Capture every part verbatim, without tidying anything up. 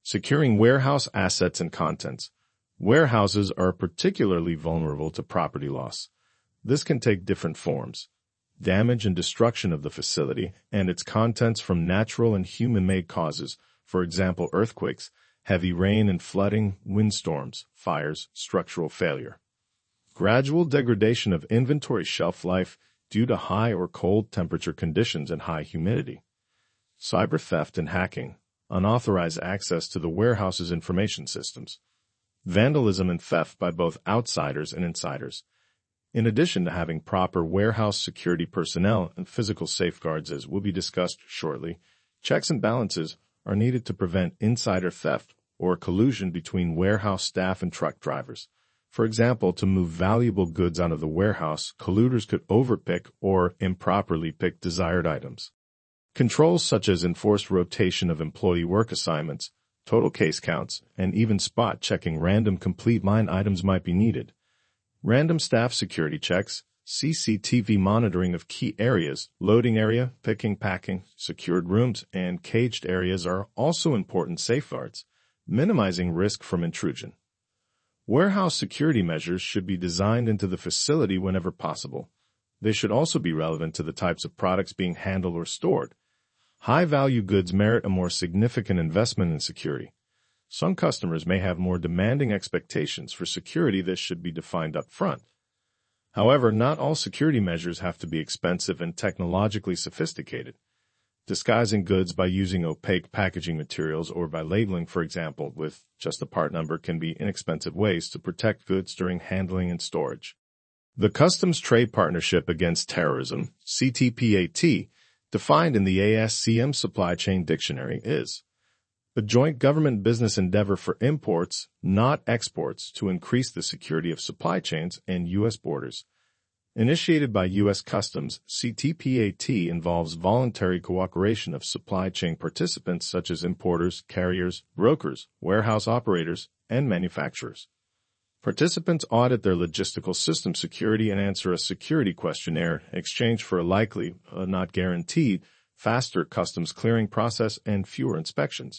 Securing warehouse assets and contents. Warehouses are particularly vulnerable to property loss. This can take different forms: damage and destruction of the facility and its contents from natural and human-made causes, for example earthquakes, heavy rain and flooding, windstorms, fires, structural failure. Gradual degradation of inventory shelf life due to high or cold temperature conditions and high humidity. Cyber theft and hacking. Unauthorized access to the warehouse's information systems. Vandalism and theft by both outsiders and insiders. In addition to having proper warehouse security personnel and physical safeguards, as will be discussed shortly, checks and balances are needed to prevent insider theft or collusion between warehouse staff and truck drivers. For example, to move valuable goods out of the warehouse, colluders could overpick or improperly pick desired items. Controls such as enforced rotation of employee work assignments, total case counts, and even spot-checking random complete line items might be needed. Random staff security checks, C C T V monitoring of key areas, loading area, picking, packing, secured rooms, and caged areas are also important safeguards, minimizing risk from intrusion. Warehouse security measures should be designed into the facility whenever possible. They should also be relevant to the types of products being handled or stored. High-value goods merit a more significant investment in security. Some customers may have more demanding expectations for security that should be defined up front. However, not all security measures have to be expensive and technologically sophisticated. Disguising goods by using opaque packaging materials or by labeling, for example, with just a part number can be inexpensive ways to protect goods during handling and storage. The Customs Trade Partnership Against Terrorism, C T P A T, defined in the A S C M Supply Chain Dictionary, is a joint government business endeavor for imports, not exports, to increase the security of supply chains and U S borders. Initiated by U S Customs, C T P A T involves voluntary cooperation of supply chain participants such as importers, carriers, brokers, warehouse operators, and manufacturers. Participants audit their logistical system security and answer a security questionnaire in exchange for a likely, uh, not guaranteed, faster customs clearing process and fewer inspections.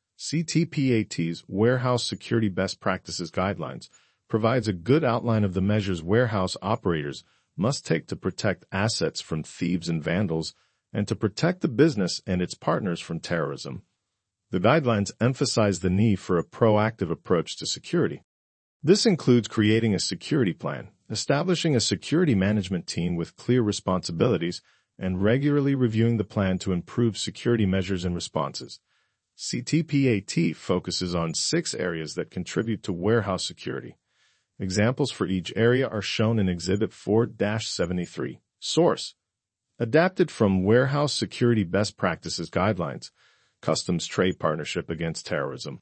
C T P A T's Warehouse Security Best Practices Guidelines provides a good outline of the measures warehouse operators must take to protect assets from thieves and vandals and to protect the business and its partners from terrorism. The guidelines emphasize the need for a proactive approach to security. This includes creating a security plan, establishing a security management team with clear responsibilities, and regularly reviewing the plan to improve security measures and responses. C T P A T focuses on six areas that contribute to warehouse security. Examples for each area are shown in Exhibit four dash seventy-three. Source: adapted from Warehouse Security Best Practices Guidelines, Customs Trade Partnership Against Terrorism.